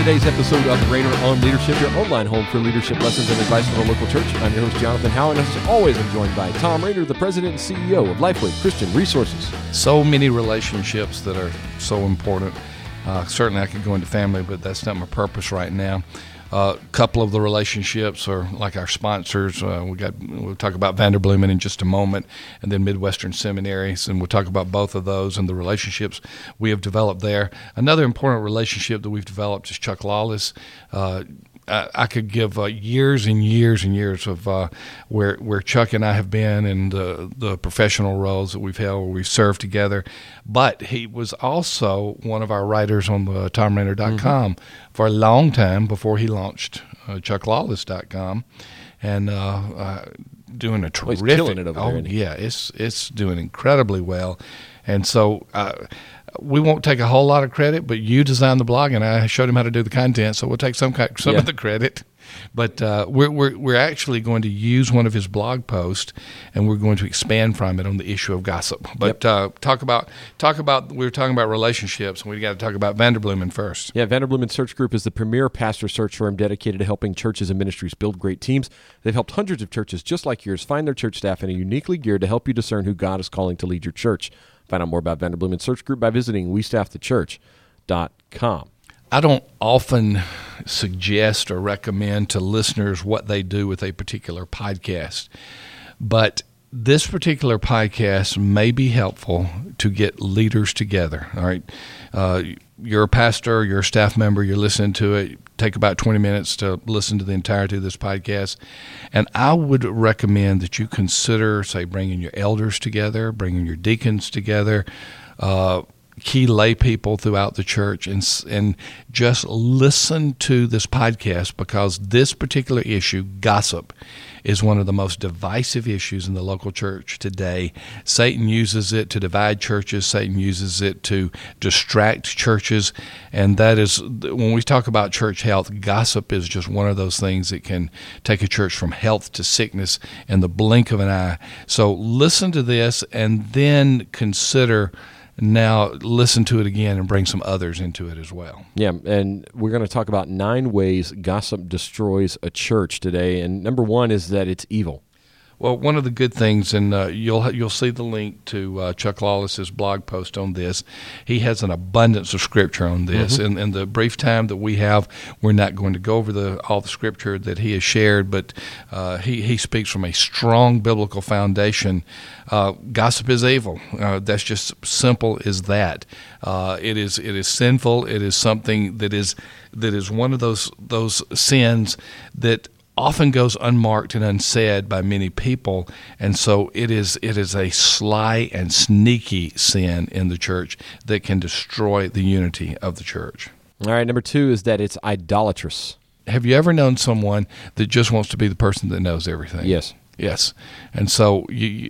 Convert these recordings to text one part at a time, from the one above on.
today's episode of Rainer on Leadership, your online home for leadership lessons and advice from a local church. I'm your host, Jonathan Howe, and as always, I'm joined by Tom Rainer, the president and CEO of Lifeway Christian Resources. So many relationships that are so important. Certainly I could go into family, but that's not my purpose right now. A couple of the relationships are like our sponsors. We'll talk about Vanderbloemen in just a moment, and then Midwestern Seminaries, and we'll talk about both of those and the relationships we have developed there. Another important relationship that we've developed is Chuck Lawless. I could give years and years and years of where Chuck and I have been and the professional roles that we've held, where we've served together. But he was also one of our writers on the TomRainer.com for a long time before he launched ChuckLawless.com, and doing a terrific. He's killing it over there. Yeah, it's doing incredibly well, and so. We won't take a whole lot of credit, but you designed the blog, and I showed him how to do the content, so we'll take some of the credit. But we're actually going to use one of his blog posts, and we're going to expand from it on the issue of gossip. But talk about we were talking about relationships, and we got to talk about Vanderbloemen first. Yeah, Vanderbloemen Search Group is the premier pastor search firm dedicated to helping churches and ministries build great teams. They've helped hundreds of churches just like yours find their church staff and are uniquely geared to help you discern who God is calling to lead your church. Find out more about Vanderbloemen Search Group by visiting westaffthechurch.com. I don't often suggest or recommend to listeners what they do with a particular podcast, but this particular podcast may be helpful to get leaders together. All right, you're a pastor, you're a staff member, you're listening to it. Take about 20 minutes to listen to the entirety of this podcast, and I would recommend that you consider, say, bringing your elders together, bringing your deacons together, key lay people throughout the church, and just listen to this podcast, because this particular issue, gossip, is one of the most divisive issues in the local church today. Satan uses it to divide churches. Satan uses it to distract churches, and that is, when we talk about church health, gossip is just one of those things that can take a church from health to sickness in the blink of an eye. So listen to this, and then consider. Now listen to it again and bring some others into it as well. Yeah, and we're going to talk about 9 ways gossip destroys a church today. And number 1 is that it's evil. Well, one of the good things, and you'll see the link to Chuck Lawless's blog post on this. He has an abundance of scripture on this. And in the brief time that we have, we're not going to go over all the scripture that he has shared, but he speaks from a strong biblical foundation. Gossip is evil. That's just simple as that. It is sinful. It is something that is one of those sins that often goes unmarked and unsaid by many people, and so it is a sly and sneaky sin in the church that can destroy the unity of the church. All right, number 2 is that it's idolatrous. Have you ever known someone that just wants to be the person that knows everything? Yes. Yes, and so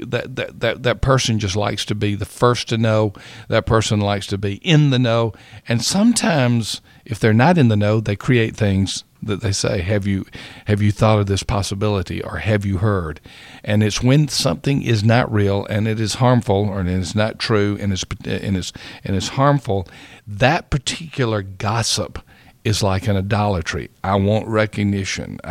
that person just likes to be the first to know. That person likes to be in the know, and sometimes if they're not in the know, they create things that they say, have you thought of this possibility, or have you heard? And it's when something is not real and it is harmful, or it is not true and it's harmful, that particular gossip is like an idolatry. I want recognition.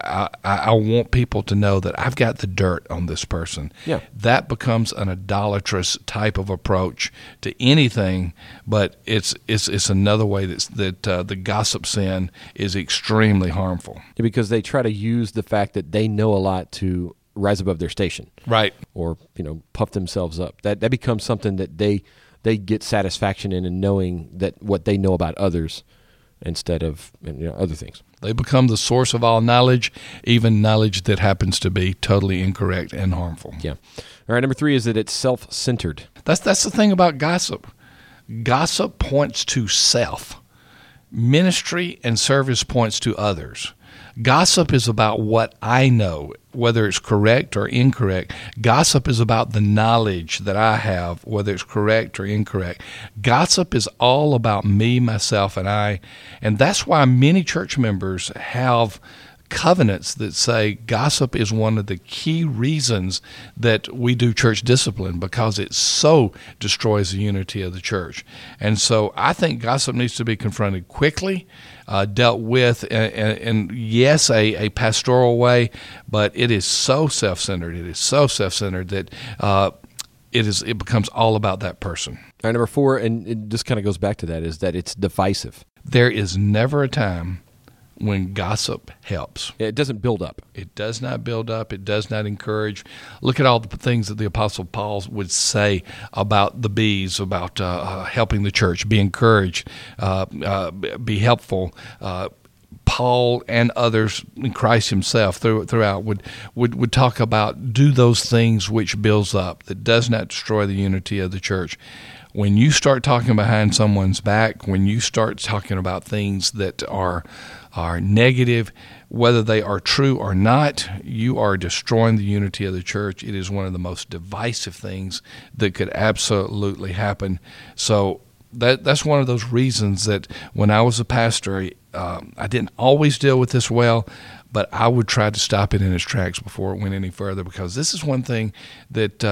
I want people to know that I've got the dirt on this person. Yeah. That becomes an idolatrous type of approach to anything, but it's another way that the gossip sin is extremely harmful. Yeah, because they try to use the fact that they know a lot to rise above their station. Right. Or, puff themselves up. That becomes something that they get satisfaction in, and knowing that what they know about others instead of other things. They become the source of all knowledge, even knowledge that happens to be totally incorrect and harmful. Yeah. All right, number 3 is that it's self-centered. That's the thing about gossip. Gossip points to self. Ministry and service points to others. Gossip is about what I know, whether it's correct or incorrect. Gossip is about the knowledge that I have, whether it's correct or incorrect. Gossip is all about me, myself, and I. And that's why many church members have covenants that say gossip is one of the key reasons that we do church discipline, because it so destroys the unity of the church. And so I think gossip needs to be confronted quickly, dealt with, and yes, a pastoral way, but it is so self-centered. It is so self-centered that it becomes all about that person. All right, number 4, and it just kind of goes back to that, is that it's divisive. There is never a time when gossip helps. It doesn't build up. It does not build up. It does not encourage. Look at all the things that the Apostle Paul would say about the bees, about helping the church, be encouraged, be helpful. Paul and others, and Christ himself throughout would talk about, do those things which builds up, that does not destroy the unity of the church. When you start talking behind someone's back, when you start talking about things that are negative, whether they are true or not, you are destroying the unity of the church. It is one of the most divisive things that could absolutely happen. So that's one of those reasons that when I was a pastor, I didn't always deal with this well, but I would try to stop it in its tracks before it went any further, because this is one thing that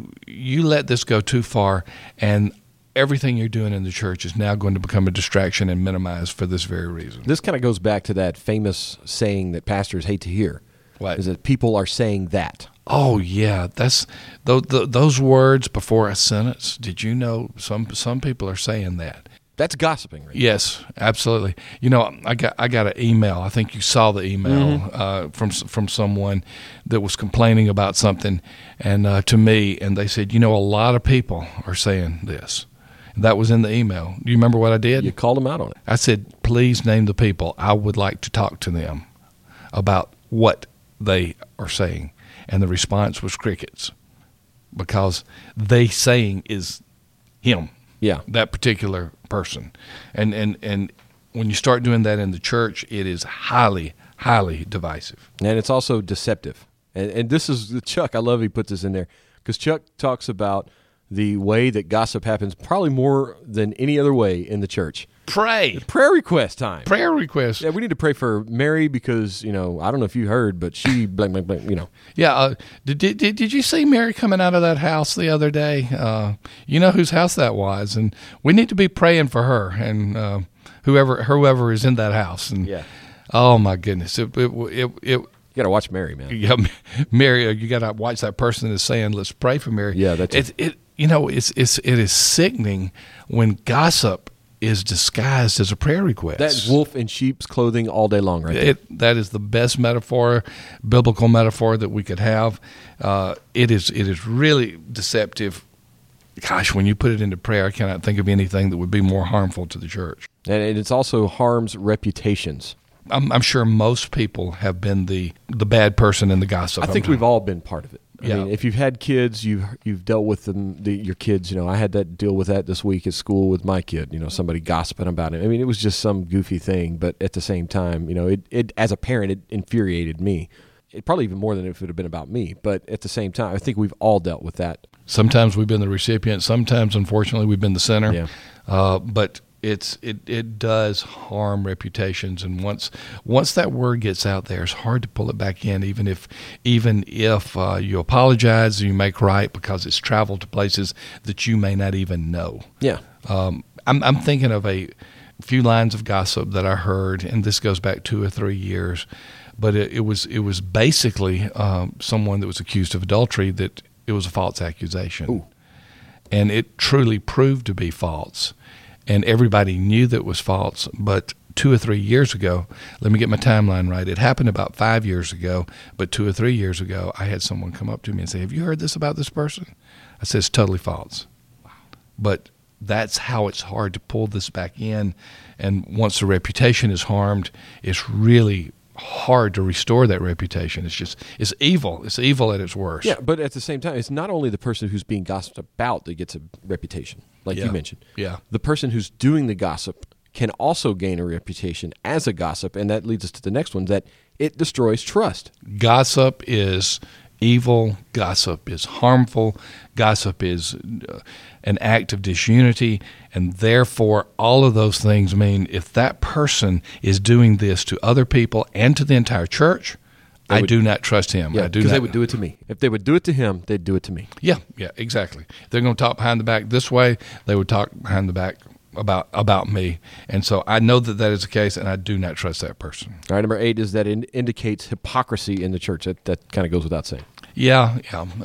you let this go too far, and everything you're doing in the church is now going to become a distraction and minimized for this very reason. This kind of goes back to that famous saying that pastors hate to hear. What? Is that people are saying that. Oh, yeah. That's those words before a sentence. Did you know some people are saying that? That's gossiping, right? Yes, absolutely. You know, I got an email. I think you saw the email from someone that was complaining about something, and to me, and they said, a lot of people are saying this. That was in the email. Do you remember what I did? You called them out on it. I said, please name the people. I would like to talk to them about what they are saying. And the response was crickets, because they saying is him. Yeah. That particular person. And when you start doing that in the church, it is highly, highly divisive. And it's also deceptive. And this is Chuck. I love he puts this in there, because Chuck talks about the way that gossip happens probably more than any other way in the church. Pray. Prayer request time. Prayer request. Yeah, we need to pray for Mary because, I don't know if you heard, but she blank, blank, blank, Yeah. Did you see Mary coming out of that house the other day? You know whose house that was, and we need to be praying for her and whoever is in that house. And yeah. Oh my goodness. It You got to watch Mary, man. Yeah, Mary, you got to watch that person that's saying, let's pray for Mary. Yeah, that's it. It is sickening when gossip is disguised as a prayer request. That's wolf in sheep's clothing all day long, right there. That is the best metaphor, biblical metaphor that we could have. It is really deceptive. Gosh, when you put it into prayer, I cannot think of anything that would be more harmful to the church. And it's also harms reputations. I'm sure most people have been the bad person in the gossip. I think we've all been part of it. I Yeah. mean, if you've had kids, you've dealt with them. Your kids, I had that deal with that this week at school with my kid. Somebody gossiping about him. I mean, it was just some goofy thing, but at the same time, it as a parent, it infuriated me. It probably even more than if it had been about me. But at the same time, I think we've all dealt with that. Sometimes we've been the recipient. Sometimes, unfortunately, we've been the center. Yeah. But it does harm reputations, and once that word gets out there, it's hard to pull it back in. Even if you apologize, you make right, because it's traveled to places that you may not even know. Yeah. I'm thinking of a few lines of gossip that I heard, and this goes back 2 or 3 years, but it was basically someone that was accused of adultery, that it was a false accusation. Ooh. And it truly proved to be false. And everybody knew that it was false. But 2 or 3 years ago, let me get my timeline right. It happened about 5 years ago, but 2 or 3 years ago, I had someone come up to me and say, have you heard this about this person? I said, it's totally false. But that's how it's hard to pull this back in. And once the reputation is harmed, it's really hard to restore that reputation. It's evil. It's evil at its worst. Yeah, but at the same time, it's not only the person who's being gossiped about that gets a reputation, like you mentioned. Yeah. The person who's doing the gossip can also gain a reputation as a gossip, and that leads us to the next one, that it destroys trust. Gossip is evil. Gossip is harmful. Gossip is an act of disunity. And therefore, all of those things mean if that person is doing this to other people and to the entire church, I do not trust him. Yeah, because they would do it to me. If they would do it to him, they'd do it to me. Yeah, exactly. If they're going to talk behind the back this way, they would talk behind the back about me. And so I know that is the case, and I do not trust that person. All right, number 8 is that it indicates hypocrisy in the church. That kind of goes without saying. Yeah.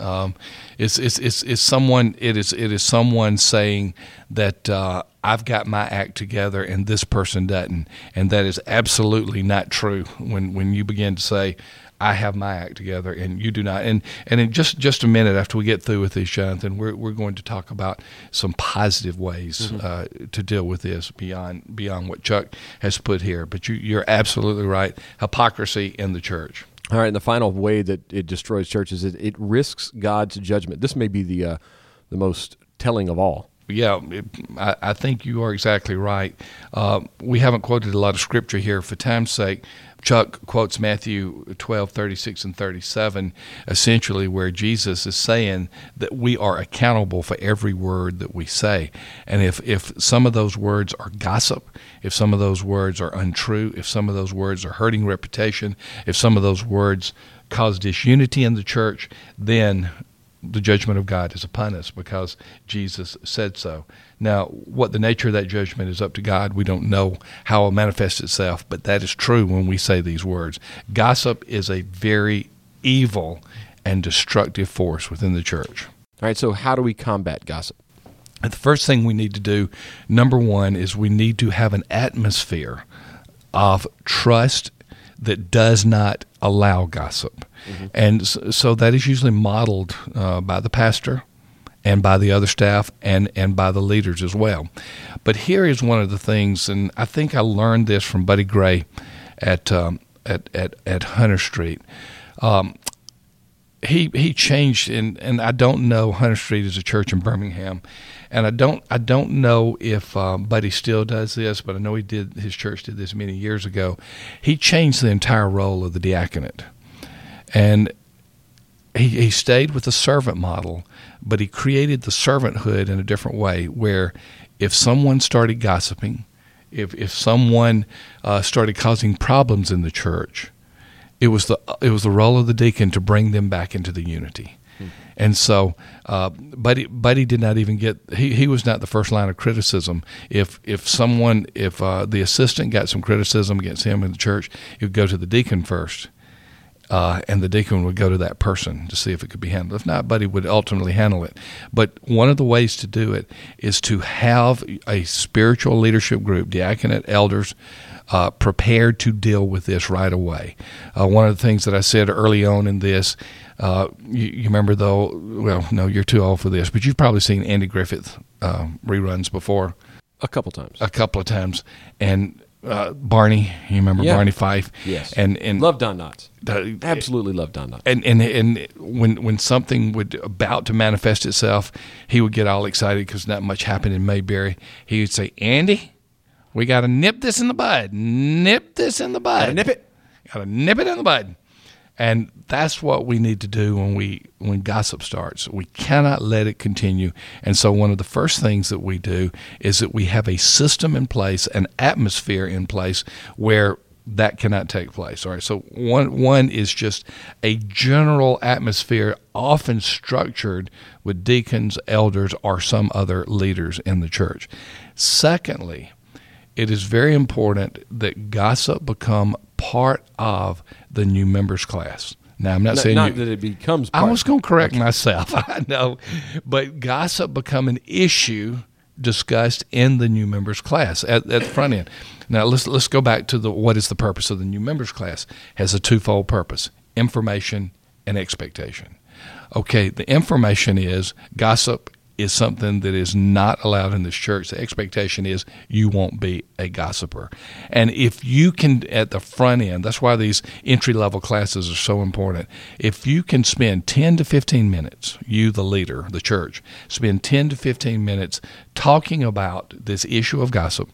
It's someone. It is someone saying that I've got my act together and this person doesn't, and that is absolutely not true. When you begin to say, I have my act together and you do not. And in just a minute after we get through with this, Jonathan, we're going to talk about some positive ways to deal with this beyond what Chuck has put here. But you're absolutely right. Hypocrisy in the church. All right, and the final way that it destroys churches is it risks God's judgment. This may be the most telling of all. Yeah, I think you are exactly right. We haven't quoted a lot of scripture here for time's sake. Chuck quotes Matthew 12:36 and 37, essentially where Jesus is saying that we are accountable for every word that we say. And if some of those words are gossip, if some of those words are untrue, if some of those words are hurting reputation, if some of those words cause disunity in the church, then the judgment of God is upon us because Jesus said so. Now, what the nature of that judgment is up to God. We don't know how it will manifest itself, but that is true when we say these words. Gossip is a very evil and destructive force within the church. All right, so how do we combat gossip? And the first thing we need to do, number one, is we need to have an atmosphere of trust that does not allow gossip. And so that is usually modeled by the pastor and by the other staff and by the leaders as well. But here is one of the things, and I think I learned this from Buddy Gray at Hunter Street. He changed, and I don't know, Hunter Street is a church in Birmingham, and I don't know if Buddy still does this, but I know his church did this many years ago. He changed the entire role of the diaconate, and he stayed with the servant model, but he created the servanthood in a different way, where if someone started gossiping, if someone started causing problems in the church, it was the role of the deacon to bring them back into the unity. And so Buddy did not even get, he was not the first line of criticism. If the assistant got some criticism against him in the church, he would go to the deacon first, and the deacon would go to that person to see if it could be handled. If not, Buddy would ultimately handle it. But one of the ways to do it is to have a spiritual leadership group, diaconate, elders, prepared to deal with this right away. One of the things that I said early on in this, you remember though, well, no, you're too old for this, but you've probably seen Andy Griffith reruns before. A couple of times. And Barney, you remember Barney Fife? Yes. And love Don Knotts. Absolutely love Don Knotts. And when something would about to manifest itself, he would get all excited because not much happened in Mayberry. He would say, Andy, we got to nip this in the bud. Nip this in the bud. Got to nip it. Got to nip it in the bud. And that's what we need to do when gossip starts. We cannot let it continue. And so one of the first things that we do is that we have a system in place, an atmosphere in place where that cannot take place. All right. So one is just a general atmosphere, often structured with deacons, elders, or some other leaders in the church. Secondly, it is very important that gossip become part of the new members class. Now, I'm not saying that it becomes part. I was going to correct myself. I know. But gossip become an issue discussed in the new members class at the front end. Now, let's go back to what is the purpose of the new members class. It has a twofold purpose: information and expectation. Okay, the information is gossip is something that is not allowed in this church. The expectation is you won't be a gossiper. And if you can, at the front end, that's why these entry-level classes are so important. If you can spend 10 to 15 minutes, you, the leader, the church, spend 10 to 15 minutes talking about this issue of gossip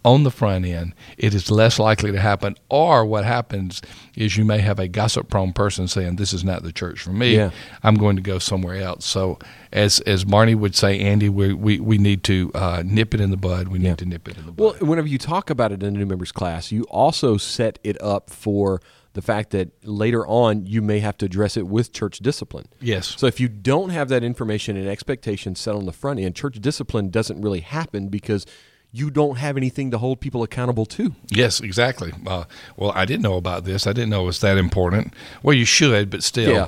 on the front end, it is less likely to happen. Or what happens is you may have a gossip-prone person saying, "This is not the church for me. Yeah. I'm going to go somewhere else." So, as Marnie would say, Andy, we need to nip it in the bud. We need to nip it in the bud. Well, whenever you talk about it in the new members class, you also set it up for the fact that later on you may have to address it with church discipline. Yes. So if you don't have that information and expectations set on the front end, church discipline doesn't really happen because you don't have anything to hold people accountable to. Yes, exactly. Well, I didn't know about this. I didn't know it was that important. Well, you should, but still,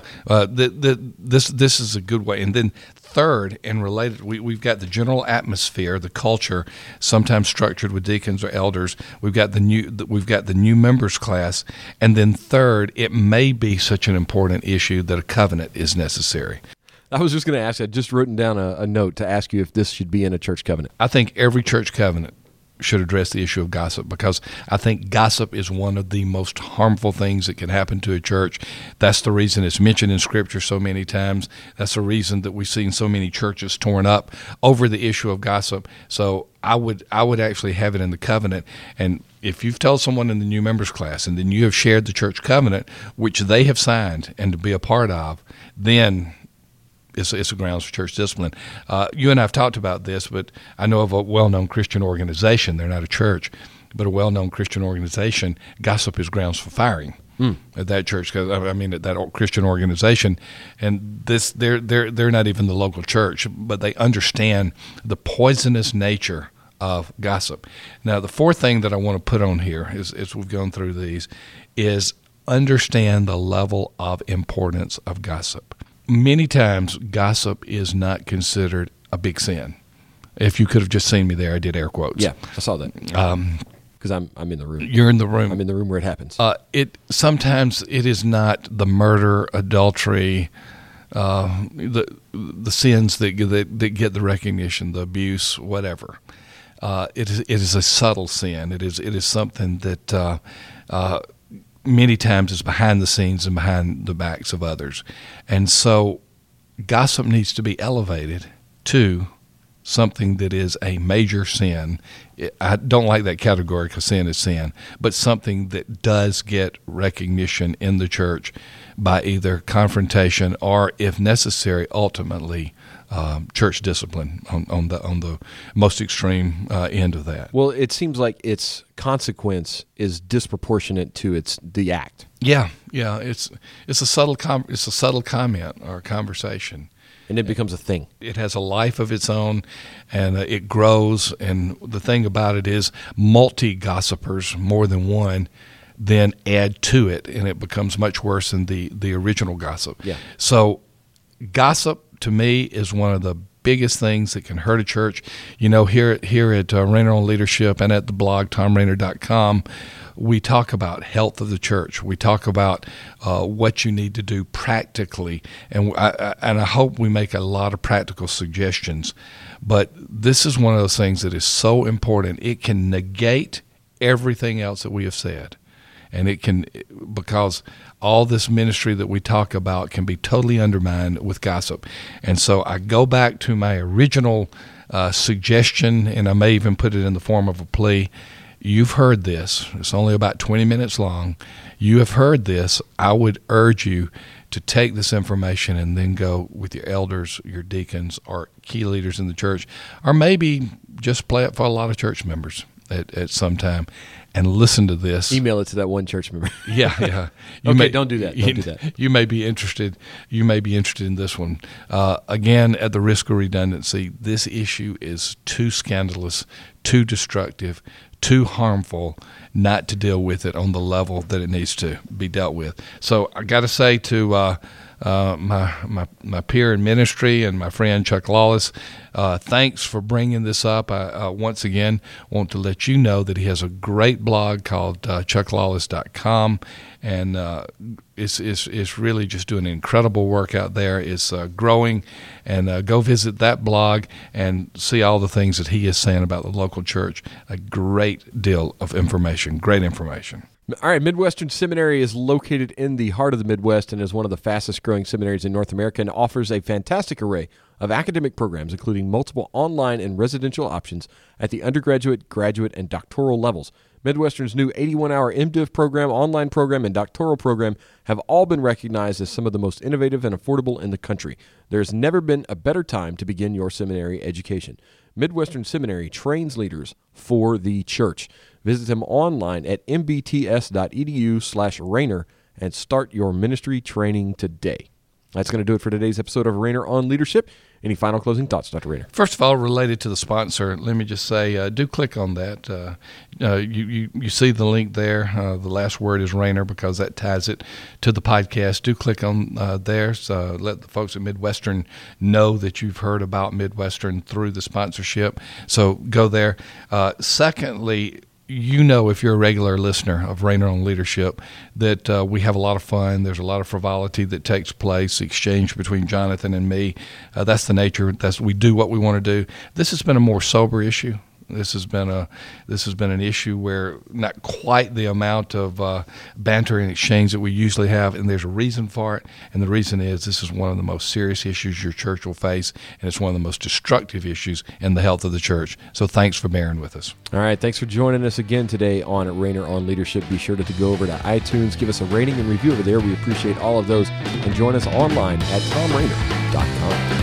this is a good way. And then third, and related, we've got the general atmosphere, the culture, sometimes structured with deacons or elders. We've got the new members class, and then third, it may be such an important issue that a covenant is necessary. I was just going to ask you, I just written down a note to ask you if this should be in a church covenant. I think every church covenant should address the issue of gossip, because I think gossip is one of the most harmful things that can happen to a church. That's the reason it's mentioned in Scripture so many times. That's the reason that we've seen so many churches torn up over the issue of gossip. So I would actually have it in the covenant. And if you've told someone in the new members class and then you have shared the church covenant, which they have signed and to be a part of, then it's a grounds for church discipline. You and I have talked about this, but I know of a well-known Christian organization. They're not a church, but a well-known Christian organization. Gossip is grounds for firing at that church. At that Christian organization, and they're not even the local church, but they understand the poisonous nature of gossip. Now, the fourth thing that I want to put on here as we've gone through these is understand the level of importance of gossip. Many times, gossip is not considered a big sin. If you could have just seen me there, I did air quotes. Yeah, I saw that. Because I'm in the room. You're in the room. I'm in the room where it happens. Sometimes it is not the murder, adultery, the sins that get the recognition, the abuse, whatever. It is a subtle sin. It is something that many times is behind the scenes and behind the backs of others. And so gossip needs to be elevated to something that is a major sin. I don't like that category because sin is sin, but something that does get recognition in the church by either confrontation or, if necessary, ultimately church discipline on the most extreme end of that. Well, it seems like its consequence is disproportionate to the act. Yeah, it's a subtle comment or conversation, and it becomes a thing. It has a life of its own, and it grows. And the thing about it is, multi-gossipers, more than one, then add to it, and it becomes much worse than the original gossip. Yeah. So gossip, to me, is one of the biggest things that can hurt a church. You know, here at Rainer on Leadership and at the blog, TomRainer.com, we talk about health of the church. We talk about what you need to do practically, and I hope we make a lot of practical suggestions. But this is one of those things that is so important. It can negate everything else that we have said. And it can, because all this ministry that we talk about can be totally undermined with gossip. And so I go back to my original suggestion, and I may even put it in the form of a plea. You've heard this. It's only about 20 minutes long. You have heard this. I would urge you to take this information and then go with your elders, your deacons, or key leaders in the church, or maybe just play it for a lot of church members at some time, and listen to this. Email it to that one church member. Yeah. Don't do that. Don't do that. You may be interested. You may be interested in this one. Again, at the risk of redundancy, this issue is too scandalous, too destructive, too harmful not to deal with it on the level that it needs to be dealt with. So I got to say to my peer in ministry and my friend Chuck Lawless, thanks for bringing this up. I once again want to let you know that he has a great blog called chucklawless.com, and it's really just doing incredible work out there. It's growing, and go visit that blog and see all the things that he is saying about the local church. A great deal of information, great information. All right, Midwestern Seminary is located in the heart of the Midwest and is one of the fastest growing seminaries in North America and offers a fantastic array of academic programs, including multiple online and residential options at the undergraduate, graduate, and doctoral levels. Midwestern's new 81-hour MDiv program, online program, and doctoral program have all been recognized as some of the most innovative and affordable in the country. There's never been a better time to begin your seminary education. Midwestern Seminary trains leaders for the church. Visit them online at mbts.edu/Rainer and start your ministry training today. That's going to do it for today's episode of Rainer on Leadership. Any final closing thoughts, Dr. Rainer? First of all, related to the sponsor, let me just say, do click on that. You see the link there. The last word is Rainer because that ties it to the podcast. Do click on there. So let the folks at Midwestern know that you've heard about Midwestern through the sponsorship. So go there. Secondly, if you're a regular listener of Rainer on Leadership, that we have a lot of fun. There's a lot of frivolity that takes place, exchange between Jonathan and me. That's the nature. We do what we want to do. This has been a more sober issue. This has been an issue where not quite the amount of banter and exchange that we usually have, and there's a reason for it. And the reason is this is one of the most serious issues your church will face, and it's one of the most destructive issues in the health of the church. So thanks for bearing with us. All right, thanks for joining us again today on Rainer on Leadership. Be sure to go over to iTunes, give us a rating and review over there. We appreciate all of those, and join us online at TomRainer.com.